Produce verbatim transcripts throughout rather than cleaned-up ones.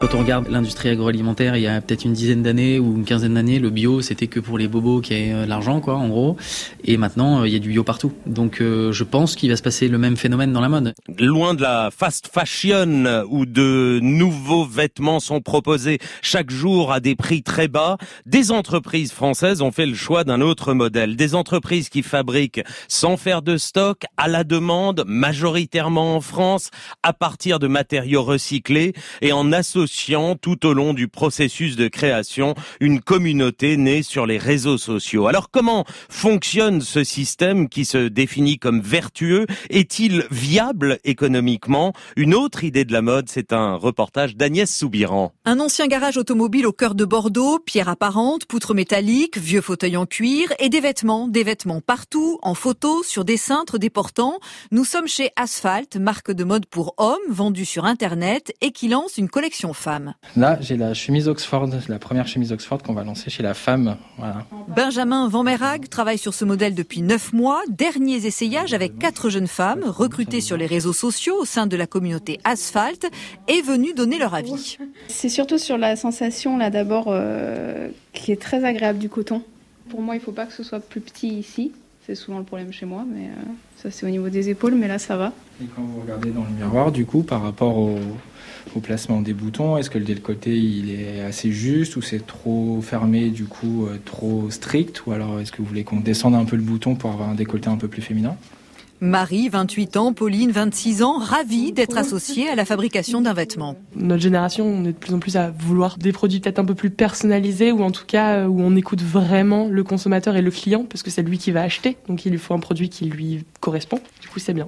Quand on regarde l'industrie agroalimentaire, il y a peut-être une dizaine d'années ou une quinzaine d'années, le bio, c'était que pour les bobos qui avaient l'argent, quoi, en gros. Et maintenant, il y a du bio partout. Donc, euh, je pense qu'il va se passer le même phénomène dans la mode. Loin de la fast fashion où de nouveaux vêtements sont proposés chaque jour à des prix très bas, des entreprises françaises ont fait le choix d'un autre modèle. Des entreprises qui fabriquent sans faire de stock, à la demande, majoritairement en France, à partir de matériaux recyclés et en associant tout au long du processus de création une communauté née sur les réseaux sociaux. Alors comment fonctionne ce système qui se définit comme vertueux? Est-il viable économiquement? Une autre idée de la mode, c'est un reportage d'Agnès Soubiran. Un ancien garage automobile au cœur de Bordeaux, pierres apparentes, poutres métalliques, vieux fauteuils en cuir et des vêtements, des vêtements partout, en photo, sur des cintres déportants. Nous sommes chez Asphalt, marque de mode pour hommes, vendue sur Internet et qui lance une collection femme. Là, j'ai la chemise Oxford, la première chemise Oxford qu'on va lancer chez la femme. Voilà. Benjamin Van Meirhaeghe travaille sur ce modèle depuis neuf mois. Derniers essayages avec quatre jeunes femmes recrutées sur les réseaux sociaux au sein de la communauté Asphalt et venues donner leur avis. C'est surtout sur la sensation, là d'abord, euh, qui est très agréable du coton. Pour moi, il ne faut pas que ce soit plus petit ici. C'est souvent le problème chez moi, mais euh, ça c'est au niveau des épaules, mais là ça va. Et quand vous regardez dans le miroir, du coup, par rapport au... au placement des boutons, est-ce que le décolleté il est assez juste ou c'est trop fermé, du coup euh, trop strict, ou alors est-ce que vous voulez qu'on descende un peu le bouton pour avoir un décolleté un peu plus féminin? Marie, vingt-huit ans, Pauline, vingt-six ans, ravie d'être associée à la fabrication d'un vêtement. Notre génération, on est de plus en plus à vouloir des produits peut-être un peu plus personnalisés, ou en tout cas où on écoute vraiment le consommateur et le client, parce que c'est lui qui va acheter, donc il lui faut un produit qui lui correspond. Du coup, c'est bien.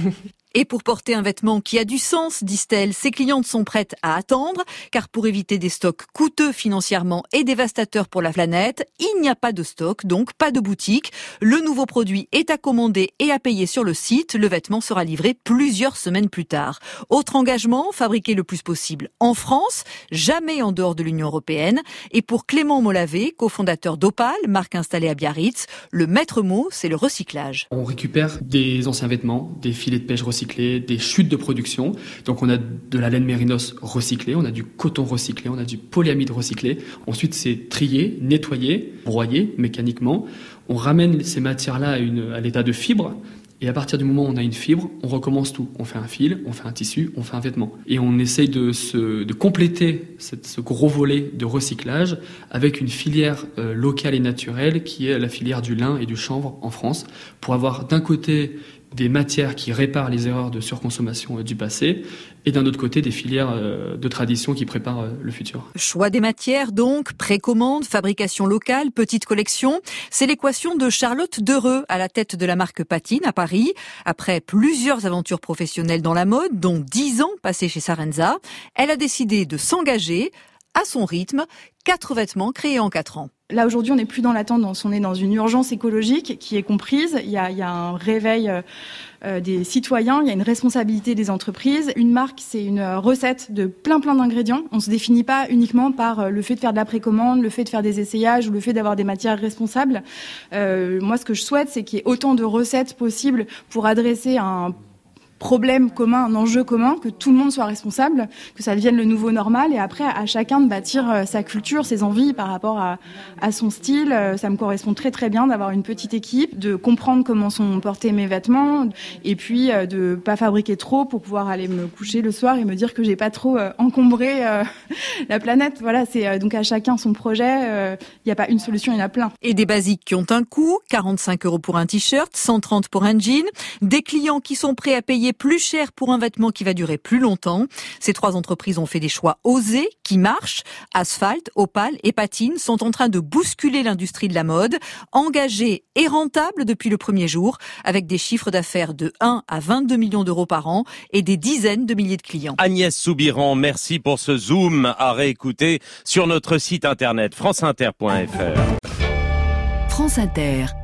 Et pour porter un vêtement qui a du sens, disent-elles, ses clientes sont prêtes à attendre, car pour éviter des stocks coûteux financièrement et dévastateurs pour la planète, il n'y a pas de stock, donc pas de boutique. Le nouveau produit est à commander et à payer sur le site. Le vêtement sera livré plusieurs semaines plus tard. Autre engagement, fabriquer le plus possible en France, jamais en dehors de l'Union européenne. Et pour Clément Molavé, cofondateur d'Opal, marque installée à Biarritz, le maître mot, c'est le recyclage. On récupère des anciens vêtements, des filets de pêche recyclés, des chutes de production. Donc on a de la laine mérinos recyclée, on a du coton recyclé, on a du polyamide recyclé. Ensuite c'est trié, nettoyé, broyé mécaniquement. On ramène ces matières-là à, une, à l'état de fibre. Et à partir du moment où on a une fibre, on recommence tout. On fait un fil, on fait un tissu, on fait un vêtement. Et on essaye de, se, de compléter cette, ce gros volet de recyclage avec une filière euh, locale et naturelle qui est la filière du lin et du chanvre en France, pour avoir d'un côté des matières qui réparent les erreurs de surconsommation du passé, et d'un autre côté des filières de tradition qui préparent le futur. Choix des matières donc, précommande, fabrication locale, petite collection, c'est l'équation de Charlotte Dereux à la tête de la marque Patine à Paris. Après plusieurs aventures professionnelles dans la mode, dont dix ans passés chez Sarenza, elle a décidé de s'engager à son rythme, quatre vêtements créés en quatre ans. Là, aujourd'hui, on n'est plus dans l'attente, on est dans une urgence écologique qui est comprise. Il y a, il y a un réveil euh, des citoyens, il y a une responsabilité des entreprises. Une marque, c'est une recette de plein, plein d'ingrédients. On ne se définit pas uniquement par le fait de faire de la précommande, le fait de faire des essayages ou le fait d'avoir des matières responsables. Euh, moi, ce que je souhaite, c'est qu'il y ait autant de recettes possibles pour adresser un problème commun, un enjeu commun, que tout le monde soit responsable, que ça devienne le nouveau normal, et après à chacun de bâtir sa culture, ses envies par rapport à, à son style. Ça me correspond très très bien d'avoir une petite équipe, de comprendre comment sont portés mes vêtements, et puis de pas fabriquer trop pour pouvoir aller me coucher le soir et me dire que j'ai pas trop encombré la planète. Voilà, c'est donc à chacun son projet. Il n'y a pas une solution, il y en a plein. Et des basiques qui ont un coût, quarante-cinq euros pour un t-shirt, cent trente pour un jean, des clients qui sont prêts à payer plus cher pour un vêtement qui va durer plus longtemps. Ces trois entreprises ont fait des choix osés, qui marchent. Asphalt, Opal et Patine sont en train de bousculer l'industrie de la mode, engagées et rentables depuis le premier jour, avec des chiffres d'affaires de un à vingt-deux millions d'euros par an et des dizaines de milliers de clients. Agnès Soubiran, merci pour ce zoom à réécouter sur notre site internet franceinter point f r. France Inter.